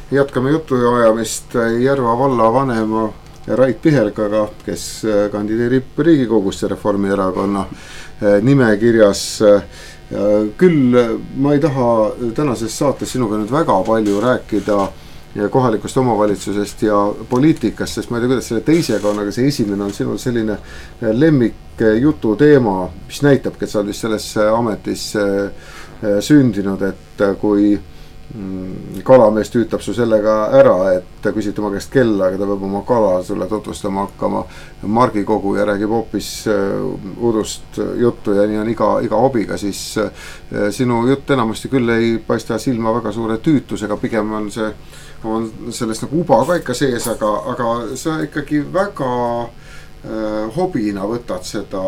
Jätkame jutuajamist Järva vallavanema Rait Pihelgaga, kes kandideerib Riigikogusse Reformierakonna nimekirjas. Küll ma ei taha tänases saates sinuga nüüd väga palju rääkida kohalikust omavalitsusest ja poliitikast, sest ma ei tea, kuidas selle teisega on, aga see esimene on sinul selline lemmik jutu teema, mis näitabki, et sa oled vist sellesse ametisse sündinud, et kui kalamees tüütab su sellega ära, et küsid tema käest kella, aga ta peab oma kala sulle tutvustama hakkama margikogu ja räägib hoopis udust juttu ja nii on iga hobiga, siis sinu jutt enamasti küll ei paista silma väga suure tüütusega, pigem on sellest nagu uba ka ikka sees, aga sa ikkagi väga hobina võtad seda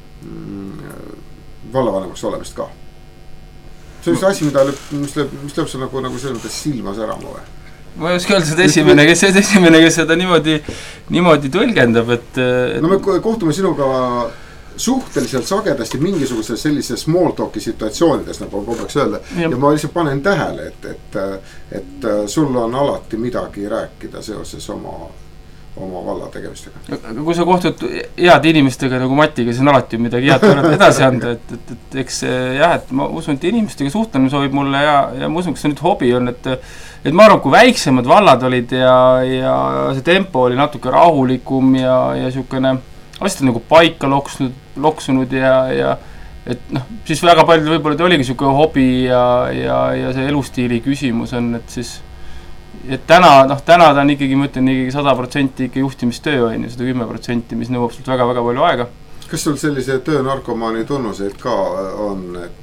vallavanemaks olemist ka. See on asi, mis lööb sa nagu selles mõttes silma särama või? Ma ei oska öelda seda esimene, kes seda niimoodi tõlgendab, et... No me kohtume sinuga suhteliselt sagedasti mingisuguses sellises small talki situatsioonides, nagu on kogu öelda. Ja ma lihtsalt panen tähele, et sul on alati midagi rääkida seoses oma valla tegemistega. Aga kui sa kohtud head inimestega nagu Matiga, siis on alati midagi head edasi anda, et eks jah, et ma usun, et inimestega suhtlemine sobib mulle ja ma usun, kas see nüüd hobi on, et ma arvan, kui väiksemad vallad olid ja see tempo oli natuke rahulikum ja niisugune asjad nagu paika loksunud ja et noh, siis väga palju võib-olla oligi niisugune hobi ja see elustiili küsimus on, et siis et täna ta on ikkagi, ma ütlen, 100% ikka juhtimistöö on ja 110%, mis nõuab sult väga-väga palju aega. Kas sul sellise töönarkomaani tunnuseid ka on,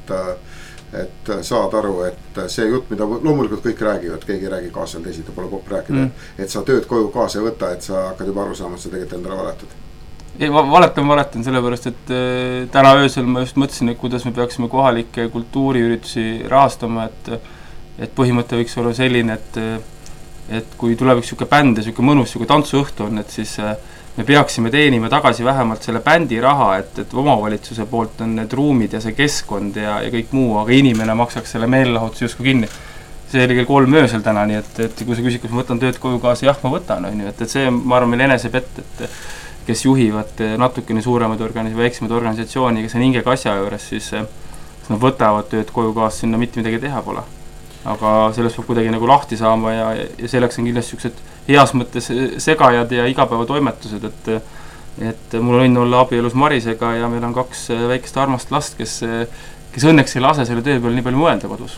et saad aru, et see jutt, mida loomulikult kõik räägivad, keegi räägi kaasal, teisita pole popp rääkida, et sa tööd koju kaasa ei võta, et sa hakkad juba aru saama, et sa tegelikult endale valetad? Ei, valetan sellepärast, et täna öösel ma just mõtlesin, et kuidas me peaksime kohalikke kultuuriüritusi rahastama, et põhimõte võiks olla selline, et kui tuleb üks siuke bänd ja siuke mõnus siuke tantsuõhtu on, et siis me peaksime teenima tagasi vähemalt selle bändi raha, et omavalitsuse poolt on need ruumid ja see keskkond ja kõik muu, aga inimene maksaks selle meelelahutuse justkui kinni. See oli kell 3 öösel täna, nii et kui sa küsid, kas ma võtan tööd koju kaasa, jah, ma võtan, et see, ma arvan, meil enesepett, et kes juhivad natukene suuremad väiksemad organisatsiooni, kes on hingega asja juures, siis nad võtavad tööd koju kaasa, sinna mitte midagi teha pole. Aga sellest peab kuidagi nagu lahti saama ja selleks on kindlasti siuksed heas mõttes segajad ja igapäeva toimetused, et mul on õnn olla abielus Marisega ja meil on 2 väikest armast last, kes õnneks ei lase selle töö peal nii palju mõelda kodus.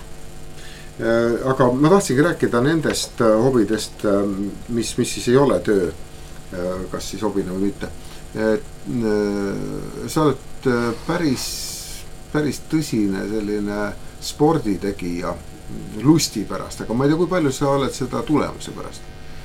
Aga ma tahtsingi rääkida nendest hobidest, mis siis ei ole töö, kas siis hobina või mitte. Sa oled päris tõsine selline sporditegija lusti pärast, aga ma ei tea, kui palju sa oled seda tulemuse pärast?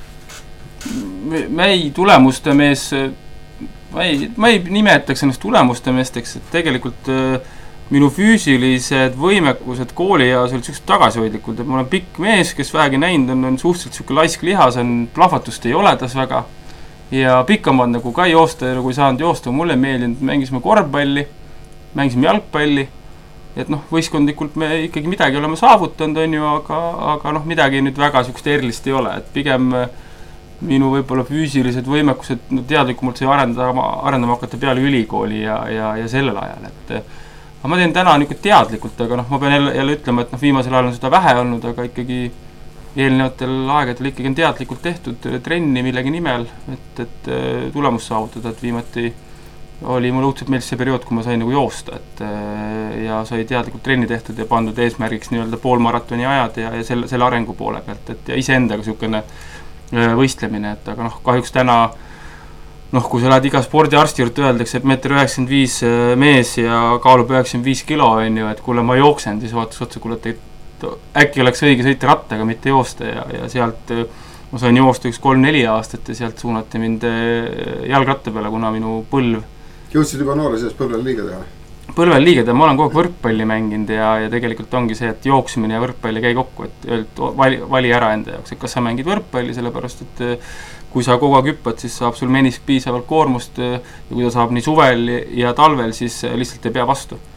Me ei tulemuste mees, ma ei nimetaks ennast tulemuste meesteks, et tegelikult minu füüsilised võimekused koolieas olid sellised tagasihoidlikud, et mul on pikk mees, kes vähegi näinud on suhteliselt siuke laisk lihas, plahvatust ei ole tas väga ja pikamad nagu ka joosta ja kui saanud joosta, mulle meeldinud, mängisime korvpalli, mängisime jalgpalli. Et võistkondlikult me ikkagi midagi oleme saavutanud, on ju, aga midagi nüüd väga siukest erilist ei ole, et pigem minu võib-olla füüsilised võimekused teadlikumalt sai arendama hakata peale ülikooli ja sellel ajal, et ma teen täna teadlikult, aga ma pean jälle ütlema, et viimasel ajal on seda vähe olnud, aga ikkagi eelnevatel aegadel ikkagi on teadlikult tehtud trenni millegi nimel, et tulemus saavutada, et viimati oli mul õudselt meeldis see periood, kui ma sain nagu joosta, ja sai teadlikult trenni tehtud ja pandud eesmärgiks nii-öelda poolmaratoni ajad ja selle arengu poole pealt, et ja iseendaga siukene võistlemine, et aga kahjuks täna, kui sa lähed iga spordiarsti juurde öeldakse, et 1,95 m mees ja kaalub 95 kilo, on ju, et kuule, ma jooksen, siis vaatas otsa, kuule, et äkki oleks õige sõita rattaga, mitte joosta ja sealt ma sain joosta 3-4 aastat ja sealt suunati mind jalgratta peale, kuna minu põlv jõudsid juba noore sees põlvel liiga teha? Põlvel liiga teha, ma olen kogu võrkpalli mänginud ja tegelikult ongi see, et jooksmine ja võrkpalli käi kokku, et vali ära enda jaoks, et kas sa mängid võrkpalli, sellepärast et kui sa kogu aeg hüppad, siis saab sul menisk piisavalt koormust ja kui ta saab nii suvel ja talvel, siis lihtsalt ei pea vastu.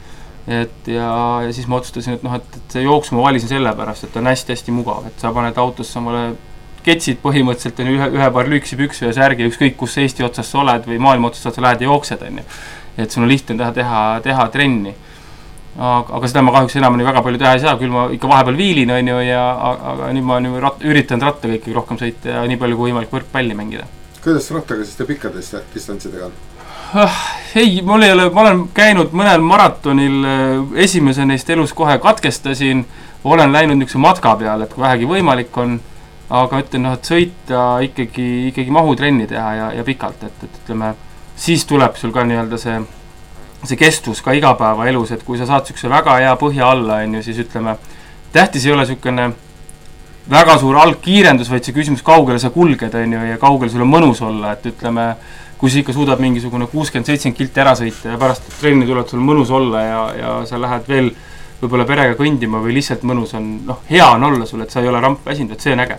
ja siis ma otsustasin, et noh, et see jooksu ma valisin selle pärast, et on hästi-hästi mugav, et sa paned autosse samale ketsid põhimõtteliselt on ühe paar lüksi pükse ja särgi, ükskõik kus Eesti otsas sa oled või maailma otsas sa lähed ja jooksed, on ju. Et sul on lihtne teha trenni. Aga seda ma kahjuks enam väga palju teha ei saa, küll ma ikka vahepeal viilin, on ju, aga nüüd ma üritan rattaga ikkagi rohkem sõita ja nii palju kui võimalik võrkpalli mängida. Kuidas rattaga siis te pikkadest distantsidega on? Ei, ma olen käinud mõnel maratonil, esimese neist elus kohe katkestasin, olen läinud niisuguse matka peal, et kui vähegi võimalik on, aga ütlen, et sõita ikkagi mahutrenni teha ja pikalt, et ütleme, siis tuleb sul ka nii-öelda see kestvus ka igapäeva elus, et kui sa saad niisuguse väga hea põhja alla, on ju, siis ütleme, tähtis ei ole niisugune väga suur algkiirendus, vaid see küsimus, kaugele sa kulged, on ju, ja kaugele sul on mõnus olla, et ütleme, kui sa ikka suudad mingisugune 60-70 kilti ära sõita ja pärast trenni tuleb sul mõnus olla ja sa lähed veel võib-olla perega kõndima või lihtsalt mõnus on, noh, hea on olla sul, et sa ei ole ramp väsinud, et see on äge.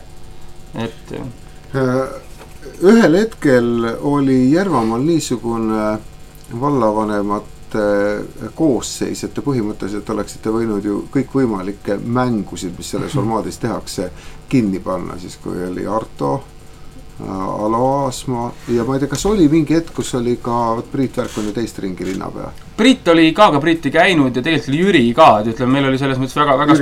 Ühel hetkel oli Järvamaal niisugune vallavanemate koosseis, et te põhimõtteliselt oleksite võinud ju kõikvõimalikke mängusid, mis selles formaadis tehakse, kinni panna, siis kui oli Arto, Alo Aasma ja ma ei tea, kas oli mingi hetk, kus oli ka Priit Värk on ju teist ringi linnapea? Priit oli ka Priiti käinud ja tegelikult oli Jüri ka, et ütleme, meil oli selles mõttes väga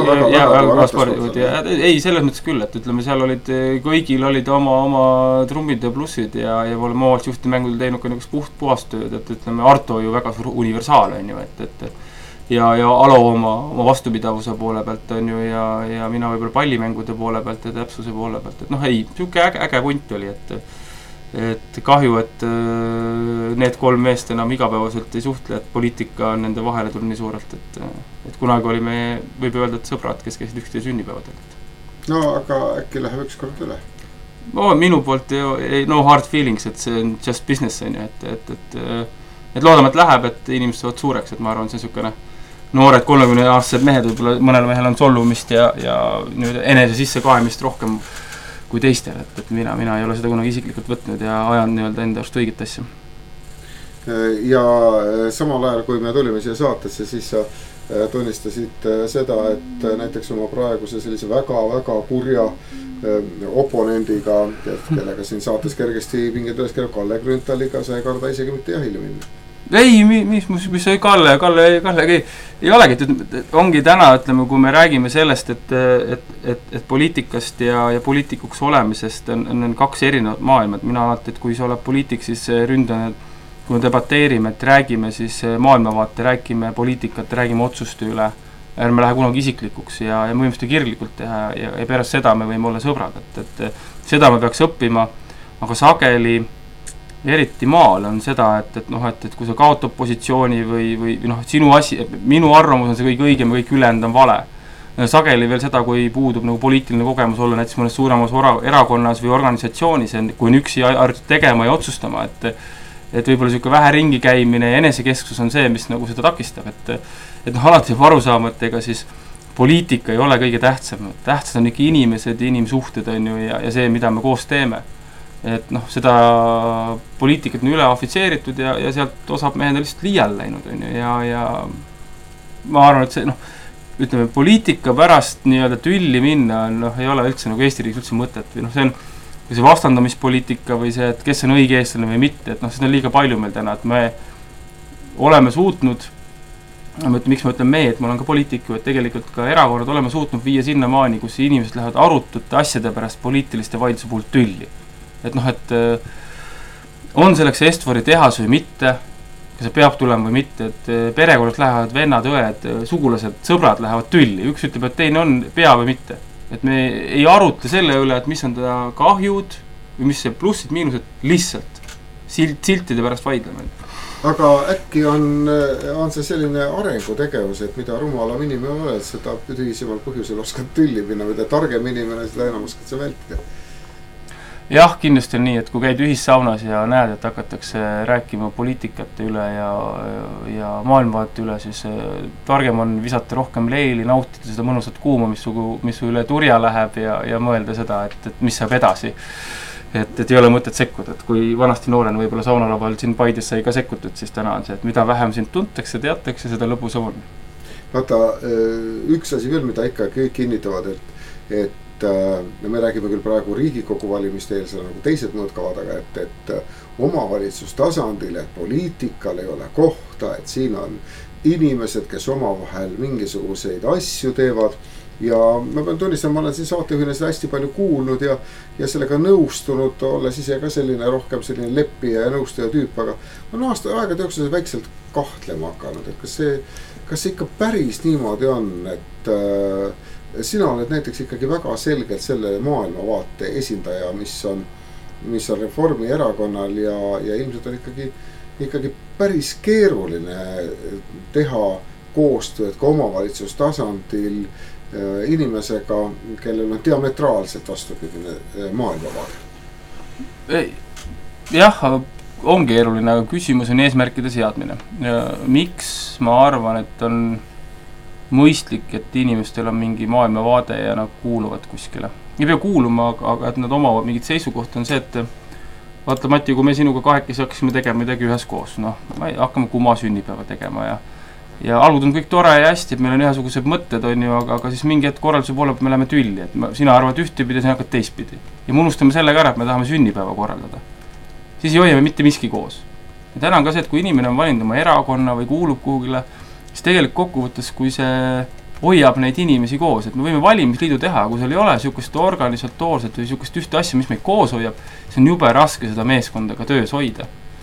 spordi. Ei, selles mõttes küll, et ütleme, seal olid, kõigil olid oma trummid ja plussid ja oleme omavalitsusjuhti mängudel teinud ka niisugust puhast tööd, et ütleme, Arto ju väga suur universaal on ju, et ja Alo oma vastupidavuse poole pealt on ju ja mina võib-olla pallimängude poole pealt ja täpsuse poole pealt, et noh, ei, niisugune äge punt oli, et kahju, et need kolm meest enam igapäevaselt ei suhtle, et poliitika on nende vahele tulnud nii suurelt, et kunagi oli me, võib öelda, et sõbrad, kes käisid üksteise sünnipäevadel. No, aga äkki läheb üks kord üle? No, minu poolt no hard feelings, et see on just business, on ju, et loodame, et läheb, et inimesed saavad suureks, et ma arvan, see on niisugune noored 30-aastased mehed, võib-olla mõnel mehel on solvumist ja nüüd enese sisse kaemist rohkem kui teistel, et mina ei ole seda kunagi isiklikult võtnud ja ajan nii-öelda enda arust õiget asja. Ja samal ajal, kui me tulime siia saatesse, siis sa tunnistasid seda, et näiteks oma praeguse sellise väga kurja oponendiga, kellega siin saates kergesti pinged üles kerab Kalle Grünthaliga, sa ei karda isegi mitte jahile minna. Ei, mis oli Kalle ei olegi, et ongi täna, ütleme, kui me räägime sellest, et poliitikast ja poliitikuks olemisest on kaks erinevat maailma, et mina alati, et kui sa oled poliitik, siis ründan, kui me debateerime, et räägime siis maailmavaate, räägime poliitikat, räägime otsuste üle, ärme lähe kunagi isiklikuks ja me võime seda kirglikult teha ja pärast seda me võime olla sõbrad, et seda me peaks õppima, aga sageli eriti maal on seda, et kui sa kaod opositsiooni või noh, sinu asi, minu arvamus on see kõik õigem, kõik ülejäänud on vale. Sageli veel seda, kui puudub nagu poliitiline kogemus olla näiteks mõnes suuremas erakonnas või organisatsioonis, kui on üksi tegema ja otsustama, et võib-olla niisugune vähe ringi käimine ja enesekesksus on see, mis nagu seda takistab, et noh, alati peab aru saama, et ega siis poliitika ei ole kõige tähtsam, tähtsad on ikka inimesed ja inimsuhted on ju ja see, mida me koos teeme. Et noh, seda poliitikat on üle ofitseeritud ja sealt osab mehed lihtsalt liial läinud on ju ja ma arvan, et see noh, ütleme, poliitika pärast nii-öelda tülli minna noh, ei ole üldse nagu Eesti riigis üldse mõtet või noh, see vastandamispoliitika või see, et kes on õige eestlane või mitte, et noh, seda on liiga palju meil täna, et me oleme suutnud, miks ma ütlen et ma olen ka poliitiku, et tegelikult ka erakonnad oleme suutnud viia sinna maani, kus inimesed lähevad arutute asjade pärast poliitiliste vaidluse puhul tülli. Et noh, et on selleks Estvori tehas või mitte, kas see peab tulema või mitte, et perekonnad lähevad, vennad, õed, sugulased, sõbrad lähevad tülli, üks ütleb, et teine on pea või mitte. Et me ei arutle selle üle, et mis on teda kahjud või mis see plussid, miinused, lihtsalt siltide pärast vaidleme. Aga äkki on see selline arengutegevus, et mida rumalam inimene oled, seda tühisemal põhjusel oskad tülli minna, mida targem inimene, seda enam oskad sa vältida. Jah, kindlasti on nii, et kui käid ühissaunas ja näed, et hakatakse rääkima poliitikate üle ja maailmavaate üle, siis targem on visata rohkem leili, nautida seda mõnusat kuuma, mis su üle turja läheb ja mõelda seda, et mis saab edasi. et ei ole mõtet sekkuda, et kui vanasti noorena võib-olla saunalaval siin Paides sai ka sekkutud, siis täna on see, et mida vähem sind tuntakse, teatakse, seda lõbusam on. Vaata, üks asi veel, mida ikka kõik kinnitavad, et me räägime küll praegu Riigikogu valimiste eelsel nagu teised mõõtkavad, aga et omavalitsustasandil, et poliitikal ei ole kohta, et siin on inimesed, kes omavahel mingisuguseid asju teevad. Ja ma pean tunnistama, ma olen siin saatejuhina seda hästi palju kuulnud ja sellega nõustunud, olles ise ka rohkem selline leppija ja nõustaja tüüp, aga ma olen aegade jooksul väikselt kahtlema hakanud, et kas see ikka päris niimoodi on, et sina oled näiteks ikkagi väga selgelt selle maailmavaate esindaja, mis on Reformierakonnal ja ilmselt on ikkagi päris keeruline teha koostööd ka omavalitsustasandil inimesega, kellel on diametraalselt vastupidine maailmavaade. Jah, on keeruline, aga küsimus on eesmärkide seadmine. Miks ma arvan, et on mõistlik, et inimestel on mingi maailmavaade ja nad kuuluvad kuskile. Ei pea kuuluma, aga et nad omavad mingit seisukohta on see, et vaata Mati, kui me sinuga kahekesi hakkasime tegema midagi üheskoos, hakkame kuma sünnipäeva tegema ja algud on kõik tore ja hästi, et meil on ühesugused mõtted, on ju, aga siis mingi hetk korralduse poole me läheme tülli, et sina arvad ühtepidi, sina hakkad teistpidi. Ja me unustame sellega ära, et me tahame sünnipäeva korraldada. Siis ei hoiame mitte miski koos. Ja täna on ka see, et kui inimene on valinud oma erakonna või kuulub kuhugile, siis tegelikult kokkuvõttes, kui see hoiab neid inimesi koos, et me võime valimisliidu teha, kui seal ei ole niisugust organisatoorset või niisugust ühte asja, mis meid koos hoiab, siis on jube raske seda meeskonda ka töös hoida.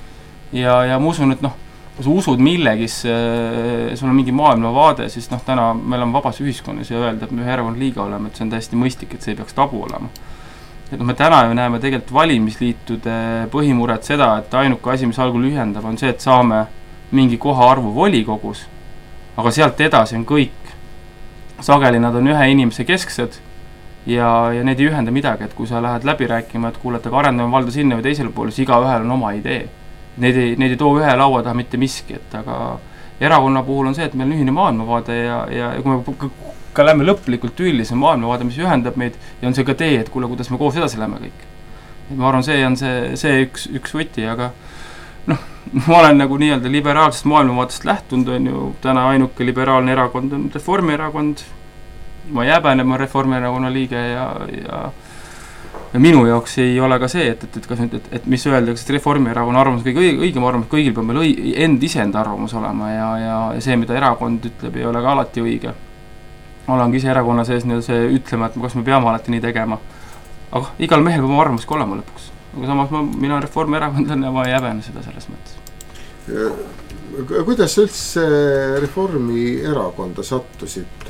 Ja ma usun, et kui sa usud millegis, sul on mingi maailmavaade, siis täna meil on vabas ühiskonnas ja öelda, et me ühe erakonna liiga oleme, et see on täiesti mõistlik, et see ei peaks tabu olema. Et me täna ju näeme tegelikult valimisliitude põhimuret seda, et ainuke asi, mis algul ühendab, on see, et saame mingi koha arvu volikogus, aga sealt edasi on kõik. Sageli nad on ühe inimese kesksed ja need ei ühenda midagi, et kui sa lähed läbi rääkima, et kuule, aga arendame valda sinna või teisele poole, siis iga ühel on oma idee. Need ei too ühe laua taha mitte miski, et aga erakonna puhul on see, et meil on ühine maailmavaade ja kui me ka lähme lõplikult üldise maailmavaade, mis ühendab meid ja on see ka tee, et kuule, kuidas me koos edasi lähme kõik. Et ma arvan, see on see üks võti, aga ma olen nagu nii-öelda liberaalsest maailmavaatest lähtunud, on ju täna ainuke liberaalne erakond on Reformierakond. Ma jääbän, ma Reformierakonna liige ja minu jaoks ei ole ka see, et mis öeldakse, et Reformierakonna arvamus kõige õigem arvamus, kõigil peab meil iseenda arvamus olema ja see, mida erakond ütleb, ei ole ka alati õige. Olengi ise erakonna sees see ütlema, et kas me peame alati nii tegema. Aga igal mehel peab oma arvamus ka olema lõpuks. Aga samas mina Reformierakondlane ja ma jääbän seda selles mõttes. Kuidas üldse Reformierakonda sattusid?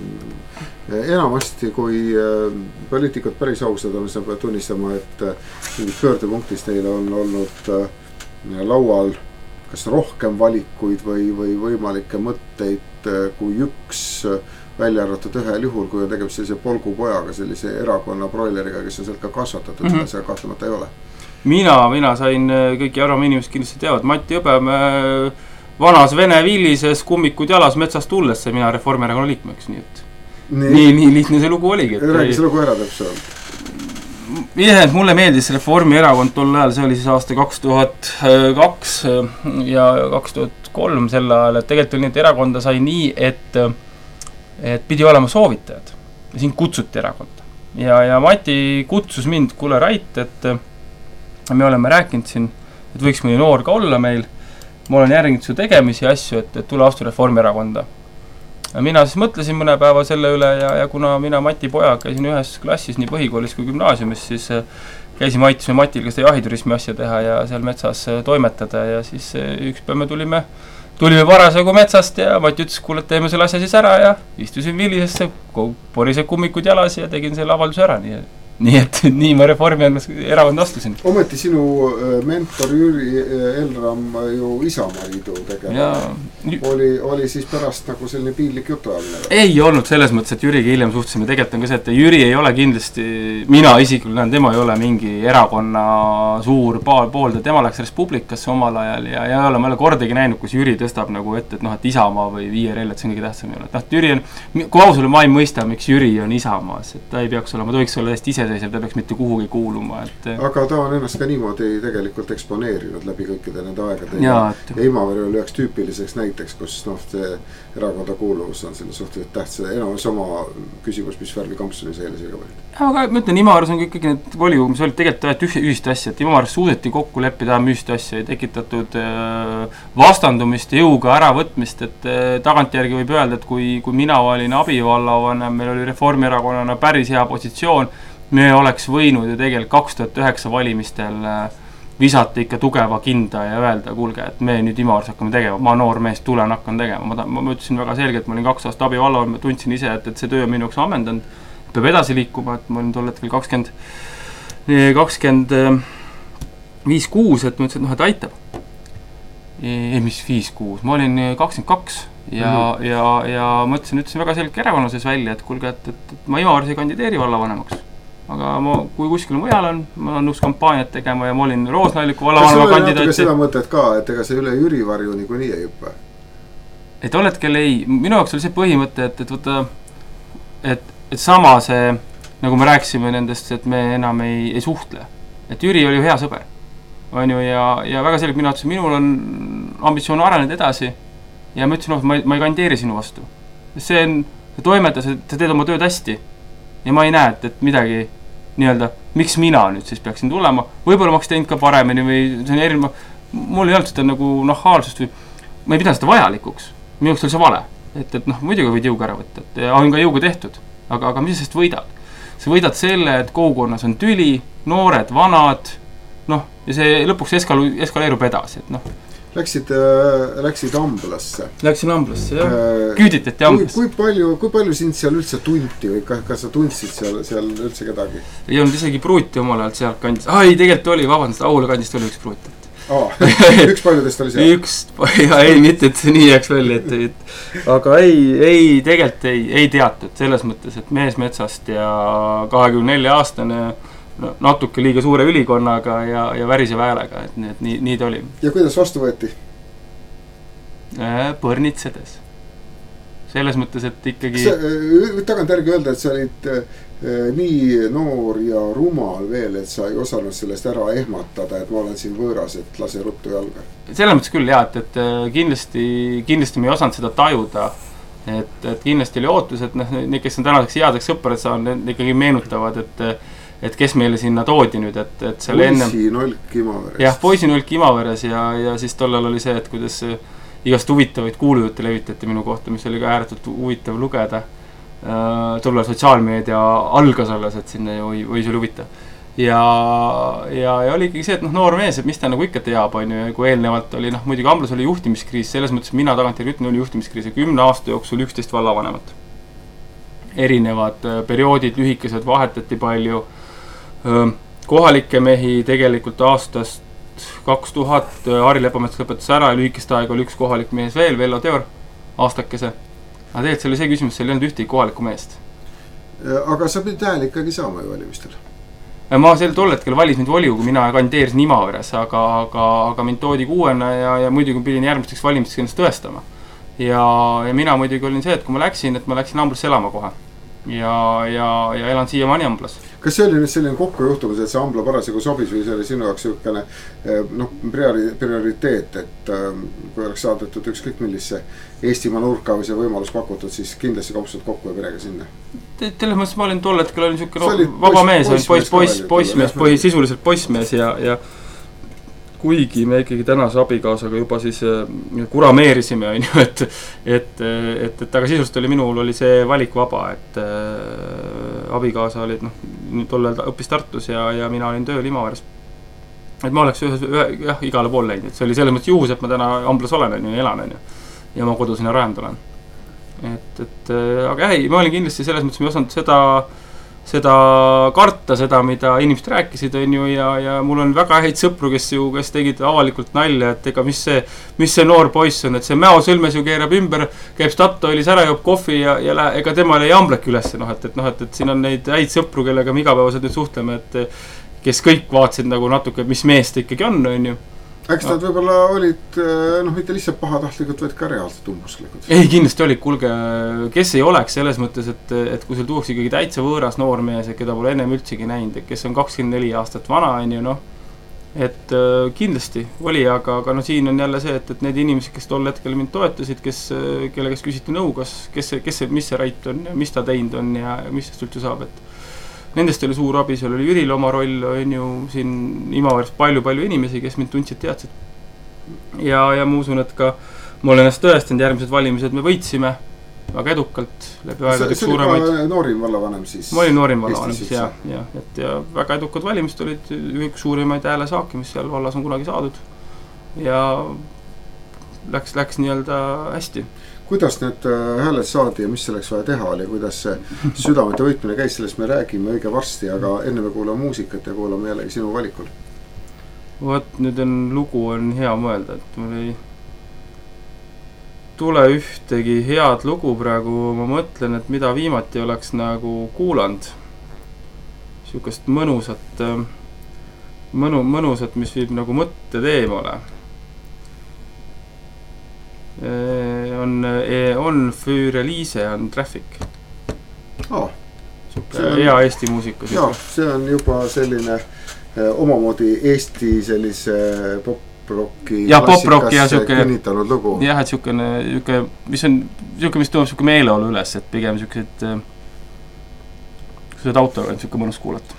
Enamasti, kui poliitikud päris ausad on, siis peab tunnistama, et mingid pöördepunktist neil on olnud laual kas rohkem valikuid või võimalikke mõtteid kui üks, välja arvatud ühel juhul, kui on tegemist sellise polgupojaga, sellise erakonna broileriga, kes on sealt ka kasvatatud, seda seal kahtlemata ei ole. Mina sain kõiki arvama inimesed kindlasti teavad, Mati Õbemäe vanas Vene Villises kummikud jalas metsast tulles sai mina Reformierakonna liikmeks, nii et nii lihtne see lugu oligi. Räägi see lugu ära täpselt. Iseenesest mulle meeldis Reformierakond tol ajal, see oli siis aasta 2002 ja 2003 sel ajal, et tegelikult oli need erakonda sai nii, et pidi olema soovitajad ja siin kutsuti erakonda. Ja Mati kutsus mind, kuule Rait, et me oleme rääkinud siin, et võiks mõni noor ka olla meil. Ma olen järginud su tegemisi asju, et tule astu Reformierakonda. Mina siis mõtlesin mõne päeva selle üle ja kuna mina Mati poja käisin ühes klassis nii põhikoolis kui gümnaasiumis, siis käisime aitasime Matil ka seda jahiturismi asja teha ja seal metsas toimetada ja siis üks päev me tulime parasjagu metsast ja Mati ütles, kuule, teeme selle asja siis ära ja istusin Villisesse, porised kummikud jalas ja tegin selle avalduse ära, nii et nii ma Reformierakond astusin. Ometi sinu mentor Jüri Elram ju Isamaliidu tegema. Oli siis pärast nagu selline piinlik jutu ajamine? Ei olnud selles mõttes, et Jüriga hiljem suhtusime. Tegelikult on ka see, et Jüri ei ole kindlasti, mina isiklikult näen, tema ei ole mingi erakonna suur poolda. Tema läks Respublikasse omal ajal ja ei ole, ma ei ole kordagi näinud, kus Jüri tõstab nagu et Isamaa või IRL, et see on kõige tähtsam. Jüri on, kui ausale ma ei mõista, miks Jüri on Isamaas, et ta ei peaks olema, tohiks olla täiesti iseseisev, ta peaks mitte kuhugi kuuluma, et aga ta on ennast ka niimoodi tegelikult eksponeerinud läbi kõikide nende aegade ja Imavere oli üheks tüüpiliseks näiteks, kus see erakonda kuuluvus on selle suhteliselt tähtsa enamus oma küsimus, mis värvi kampsuni seele siga võeti. Aga ma ütlen, Imaveres on ikkagi need volikogu, mis olid tegelikult ühist asja, et Imaveres suudeti kokku leppida ühist asja, ei tekitatud vastandumist ja jõuga äravõtmist, et tagantjärgi võib öelda, et kui mina olin abivallavanem, meil oli Reformierakonnana päris hea positsioon, me oleks võinud ju tegelikult 2009 valimistel visata ikka tugeva kinda ja öelda, kuulge, et me nüüd Imaveres hakkame tegema, ma noor mees tulen hakkan tegema, ma ütlesin väga selgelt, ma olin 2 aastat abivallavanem, ma tundsin ise, et see töö on minu jaoks ammendanud, peab edasi liikuma, et ma olin tol hetkel 25-6, et ma ütlesin, et et aitab. Mis 5-6, ma olin 22 ja ma ütlesin väga selge erakonna sees välja, et kuulge, et ma Imaveres ei kandideeri vallavanemaks. Aga kui kuskil mujal on, ma olen nõus kampaaniat tegema ja ma olin Roosnalliku vallavanema kandidaat. Kas seda mõtet ka, et ega see üle Jüri varju nagu nii ei hüppe? Et tol hetkel ei, minu jaoks oli see põhimõte, et sama see, nagu me rääkisime nendest, et me enam ei suhtle. Et Jüri oli ju hea sõber. On ju, ja väga selgelt minu ütlesin, minul on ambitsioon areneda edasi ja ma ütlesin, ma ei kandideeri sinu vastu. See toimeta, sa teed oma tööd hästi ja ma ei näe, et midagi nii-öelda, miks mina nüüd siis peaksin tulema, võib-olla ma oleks teinud ka paremini või see on erinev, mul ei olnud seda nagu nahaalsust või ma ei pidanud seda vajalikuks, minu jaoks oli see vale, et muidugi võid jõuga ära võtta, et on ka jõuga tehtud, aga mis sest võidad? Sa võidad selle, et kogukonnas on tüli, noored, vanad, ja see lõpuks eskaleerub edasi, et Läksid Amblasse. Läksin Amblasse, jah. Küüditati Amblasse. Kui palju sind seal üldse tunti või kas sa tundsid seal üldse kedagi? Ei olnud isegi pruuti omal ajal seal kandis. Ei, tegelikult oli, vabandust, Ahula kandist oli üks pruut. Üks paljudest oli seal? Ei, mitte, et see nii jääks välja. Aga tegelikult ei teatud selles mõttes, et mees metsast ja 24-aastane natuke liiga suure ülikonnaga ja väriseva häälega, et nii ta oli. Ja kuidas vastu võeti? Põrnitsedes. Selles mõttes, et ikkagi... Tagant järgi öelda, et sa olid nii noor ja rumal veel, et sa ei osanud sellest ära ehmatada, et ma olen siin võõras, et lase ruttu jalga. Selles mõttes küll, jah, et kindlasti me ei osanud seda tajuda, et kindlasti oli ootus, et need, kes on tänaseks headeks sõpred saanud, need ikkagi meenutavad, et kes meile sinna toodi nüüd, et seal enne... Poisinolk Imaveres. Jah, Poisinolk Imaveres ja siis tollal oli see, et kuidas igast huvitavaid kuulujutte levitati minu kohta, mis oli ka ääretult huvitav lugeda. Tollal sotsiaalmeedia algas alles, et sinna või see oli huvitav. Ja oli ikkagi see, et noor mees, et mis ta nagu ikka teab, on ju, kui eelnevalt oli, muidugi Amblas oli juhtimiskriis, selles mõttes mina tagantjärgi ütlen, oli juhtimiskriis ja 10 aasta jooksul 11 vallavanemat. Erinevad perioodid, lühikesed, vahetati palju. Kohalikke mehi tegelikult aastast 2000 Harri Lepamets lõpetas ära ja lühikest aega oli üks kohalik mees veel, Vello Teor, aastakese. Aga tegelikult see oli see küsimus, seal ei olnud ühtegi kohalikku meest. Aga sa pidid hääl ikkagi saama ju valimistel? Ma tol hetkel valis mind volikogu, mina kandideerisin Imaveres, aga mind toodi 6-na ja muidugi pidin järgmisteks valimisteks ennast tõestama. Ja mina muidugi olin see, et kui ma läksin Amblasse elama kohe. Ja elan siiamaani Amblas. Kas see oli nüüd selline kokkujuhtumus, et see Ambla parasjagu sobis või see oli sinu jaoks selline prioriteet, et kui oleks saadetud ükskõik millisse Eestimaa nurka või see võimalus pakutud, siis kindlasti kopsud kokku ja perega sinna? Selles mõttes ma olin tol hetkel selline vaba mees, poissmees, sisuliselt poissmees ja kuigi me ikkagi tänase abikaasaga juba siis kurameerisime, et aga sisust minul oli see valik vaba, et abikaasa oli, tollel õppis Tartus ja mina olin tööl Imaveres. Et ma oleks igale pool läinud, et see oli selles mõttes juhus, et ma täna Amblas olen ja elan ja ma kodu sinna rajanud olen. Aga ma olin kindlasti selles mõttes, ma ei osanud seda karta, seda, mida inimesed rääkisid, ja mul on väga häid sõpru, kes tegid avalikult nalja, et ega mis see noor poiss on, et see Mäo Sõlmes ju keerab ümber, käib Statoilis ära, joob kohvi ja ega temal ei amblek üles, et siin on neid häid sõpru, kellega me igapäevaselt nüüd suhtleme, et kes kõik vaatasid nagu natuke, mis mees ta ikkagi on ju. Eks nad võib-olla olid, mitte lihtsalt pahatahtlikud, vaid ka reaalselt umbusklikud. Ei, kindlasti olid, kuulge, kes ei oleks selles mõttes, et kui sul tuuks ikkagi täitsa võõras noormees, keda pole ennem üldsegi näinud, kes on 24 aastat vana, et kindlasti oli, aga siin on jälle see, et need inimesed, kes tol hetkel mind toetasid, kelle kes küsiti nõu, mis see Rait on ja mis ta teinud on ja mis sest üldse saab, et nendest oli suur abi, seal oli Jüril oma roll, on ju siin Imavers palju inimesi, kes mind tundsid, teadsid. Ja ma usun, et ka ma olen ennast tõestanud, järgmised valimised me võitsime väga edukalt läbi aegade suuremaid. See oli Noorim vallavanem siis? Ma olin Noorim vallavanem siis, ja väga edukad valimist olid üks suurimaid häälesaaki, mis seal vallas on kunagi saadud. Ja läks nii-öelda hästi. Kuidas need hääled saadi ja mis selleks vaja teha oli, kuidas see südamete võitmine käis, sellest me räägime õige varsti, aga enne me kuulame muusikat ja kuulame jällegi sinu valikul. Nüüd lugu on hea mõelda, et mul ei tule ühtegi head lugu praegu, ma mõtlen, et mida viimati oleks nagu kuulanud. Siukest mõnusat, mis viib nagu mõtted eemale. On für Elise on Traffic. Hea Eesti muusika. Jaa, see on juba selline omamoodi Eesti sellise pop-rocki klassikasse kinnitanud lugu. Jah, et mis tõob siuke meeleolu üles, et pigem siukesed autoga on siuke mõnus kuulata.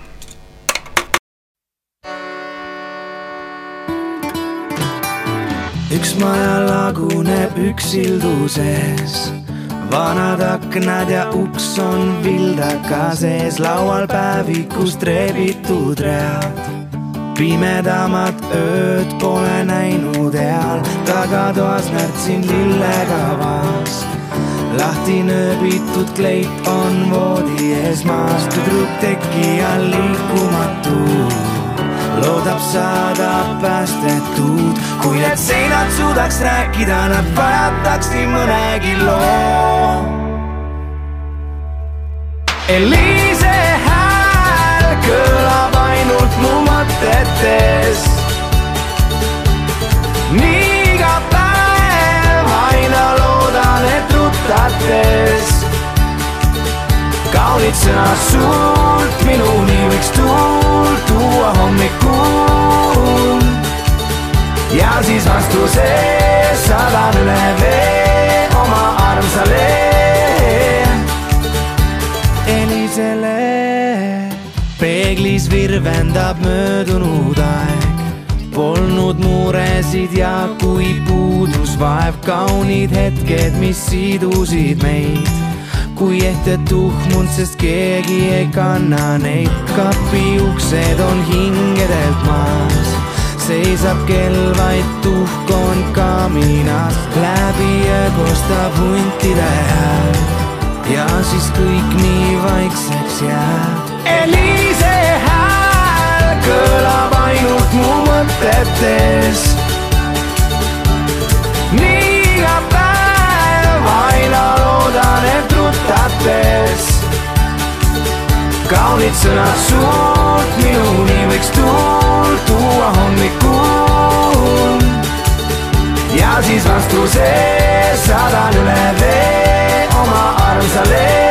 Üks maja laguneb üksilduses, vanad aknad ja uks on vildaka sees, laual päevikust reebitud read. Pimedamad ööd pole näinud eal, tagatoas närtsin lillegavas. Lahti nööbitud kleit on voodi ees maas, tüdruk teki all liikumatu. Loodab saada päästetud, kui need seinad suudaks rääkida, nad pajataks nii mõnegi loo. Elise hääl kõlab ainult mu mõtetes. Nii iga päev aina loodan, et ruttates. Kaunid sõna suult, minuni võiks tuult tuua hommikul. Ja siis vastuse sadan üle vee oma armsale Elisele. Peeglis virvendab möödunud aeg, polnud muresid ja kui puudus vaev, kaunid hetked, mis sidusid meid. Kui ehte tuhmund, sest keegi ei kanna neid, kapi uksed on hingedelt maas. Seisab kell, vaid tuhk on kaminas, läbi ökostab huntide hääl. Ja siis kõik nii vaikseks jääb. Elise hääl kõlab ainult mu mõtetes. Nii iga päev aina loodan, et ruttates. Kaunid sõnad suurt, minuni võiks tuult tuua hommikul. Ja siis vastuse sadan üle vee oma armsale